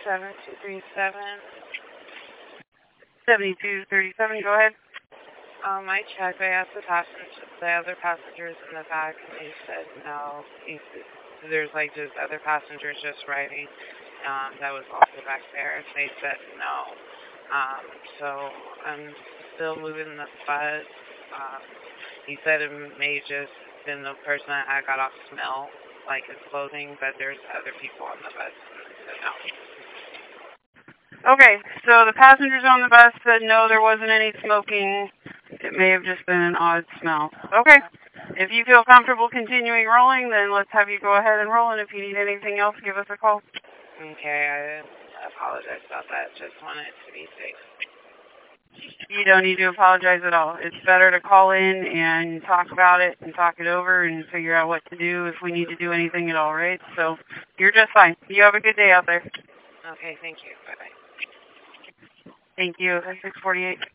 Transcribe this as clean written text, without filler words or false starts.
7237. Go ahead. I checked. I asked the other passengers in the back, and they said no. There's like just other passengers just riding. That was also back there. They said no. So I'm still moving the bus. He said it may just been the person that got off smell, like his clothing, but there's other people on the bus. So no. Okay, so the passengers on the bus said no, there wasn't any smoking. It may have just been an odd smell. Okay. If you feel comfortable continuing rolling, then let's have you go ahead and roll, and if you need anything else, give us a call. Okay, I apologize about that. Just wanted to be safe. You don't need to apologize at all. It's better to call in and talk about it and talk it over and figure out what to do if we need to do anything at all, right? So you're just fine. You have a good day out there. Okay, thank you. Bye-bye. Thank you. 648.